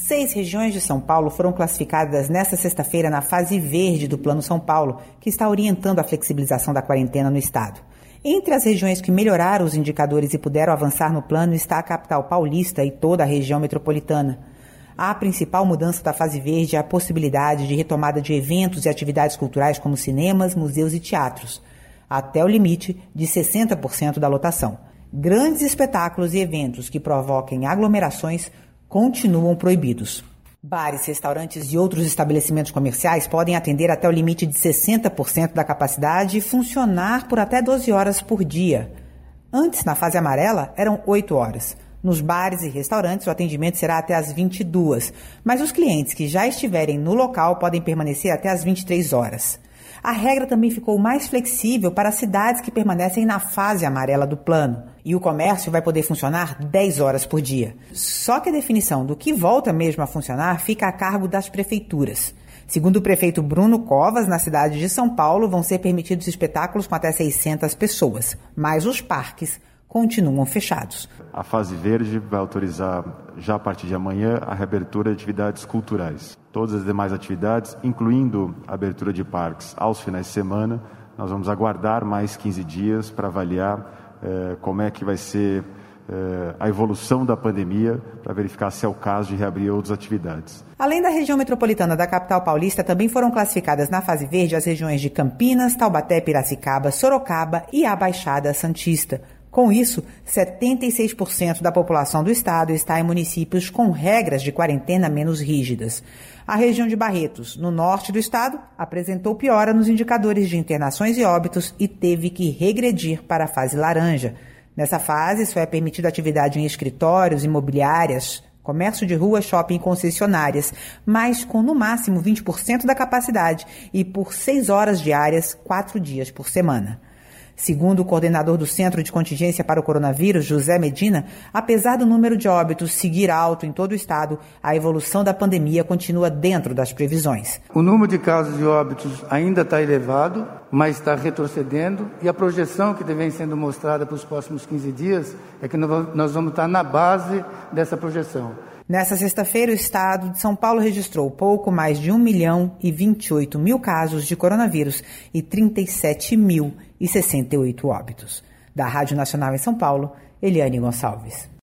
6 regiões de São Paulo foram classificadas nesta sexta-feira na fase verde do Plano São Paulo, que está orientando a flexibilização da quarentena no estado. Entre as regiões que melhoraram os indicadores e puderam avançar no plano está a capital paulista e toda a região metropolitana. A principal mudança da fase verde é a possibilidade de retomada de eventos e atividades culturais como cinemas, museus e teatros, até o limite de 60% da lotação. Grandes espetáculos e eventos que provoquem aglomerações continuam proibidos. Bares, restaurantes e outros estabelecimentos comerciais podem atender até o limite de 60% da capacidade e funcionar por até 12 horas por dia. Antes, na fase amarela, eram 8 horas. Nos bares e restaurantes, o atendimento será até às 22, mas os clientes que já estiverem no local podem permanecer até às 23 horas. A regra também ficou mais flexível para as cidades que permanecem na fase amarela do plano. E o comércio vai poder funcionar 10 horas por dia. Só que a definição do que volta mesmo a funcionar fica a cargo das prefeituras. Segundo o prefeito Bruno Covas, na cidade de São Paulo, vão ser permitidos espetáculos com até 600 pessoas. Mas os parques continuam fechados. A fase verde vai autorizar, já a partir de amanhã, a reabertura de atividades culturais. Todas as demais atividades, incluindo a abertura de parques aos finais de semana, nós vamos aguardar mais 15 dias para avaliar como é que vai ser a evolução da pandemia, para verificar se é o caso de reabrir outras atividades. Além da região metropolitana da capital paulista, também foram classificadas na fase verde as regiões de Campinas, Taubaté, Piracicaba, Sorocaba e a Baixada Santista. Com isso, 76% da população do estado está em municípios com regras de quarentena menos rígidas. A região de Barretos, no norte do estado, apresentou piora nos indicadores de internações e óbitos e teve que regredir para a fase laranja. Nessa fase, só é permitida atividade em escritórios, imobiliárias, comércio de rua, shopping e concessionárias, mas com no máximo 20% da capacidade e por 6 horas diárias, 4 dias por semana. Segundo o coordenador do Centro de Contingência para o Coronavírus, José Medina, apesar do número de óbitos seguir alto em todo o estado, a evolução da pandemia continua dentro das previsões. O número de casos de óbitos ainda está elevado, mas está retrocedendo, e a projeção que vem sendo mostrada para os próximos 15 dias é que nós vamos estar na base dessa projeção. Nessa sexta-feira, o estado de São Paulo registrou pouco mais de 1.028.000 casos de coronavírus e 37.068 óbitos. Da Rádio Nacional em São Paulo, Eliane Gonçalves.